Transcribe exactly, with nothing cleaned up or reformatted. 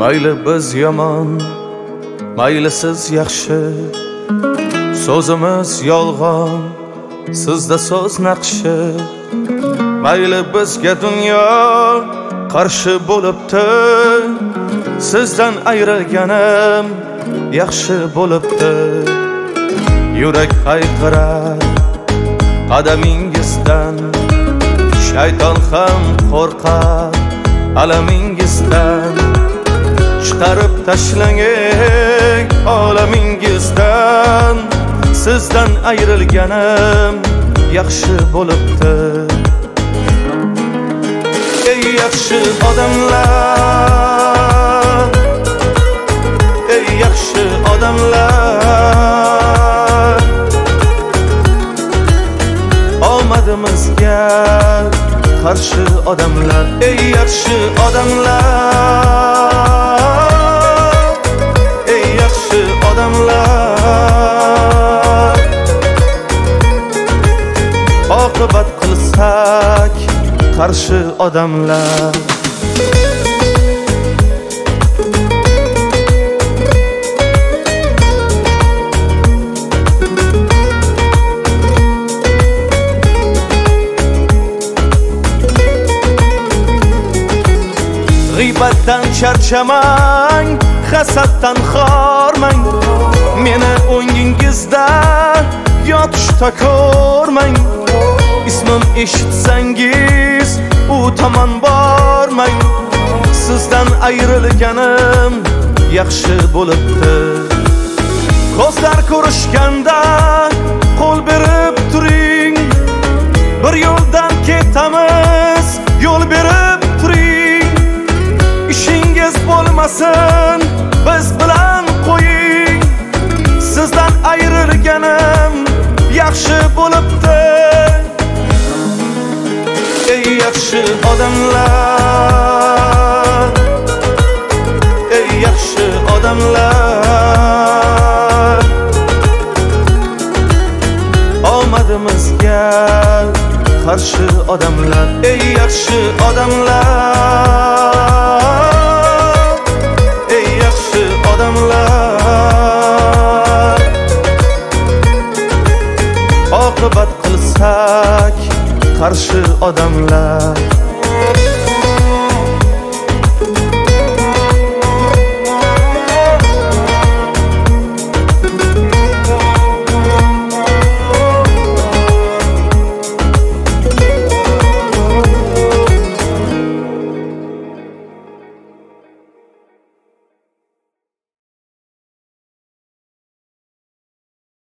mayli biz yomon, mayli siz yaxshi, so'zimiz yolg'on, sizda so'z naqshi. Mayli bizga dunyo qarshi bo'libdi, sizdan ayrilganim yaxshi bo'libdi. Yurak hayqirar qadamingizdan, shayton ham qo'rqar alamingizdan. Chiqarib tashlang ey olamingizdan, sizdan ayrilganim yaxshi bo'libdi. Ey yaxshi odamlar, ey yaxshi odamlar, omadimizga qarshi odamlar. Ey yaxshi odamlar, ey yaxshi odamlar, oqibat qilsak qarshi odamlar. G'iybatdan charchamang, hasaddan xormang, meni o'ngingizda yotishda ko'rmang. Ismim eshitsangiz u tomon bormang, sizdan ayrilganim yaxshi bo'libdi. Ko'zlar ko'rishganda qo'l berib turing, bir yo'ldan ketamiz, yo'l berib turing. Ishingiz bo'lmasin, biz bilan qo'ying, sizdan ayrilganim yaxshi bo'libdi. Ey yaxshi odamlar, ey yaxshi odamlar, omadimizga qarshi odamlar. Ey yaxshi odamlar, ey yaxshi odamlar, oqibat qilsak qarshi odamlar.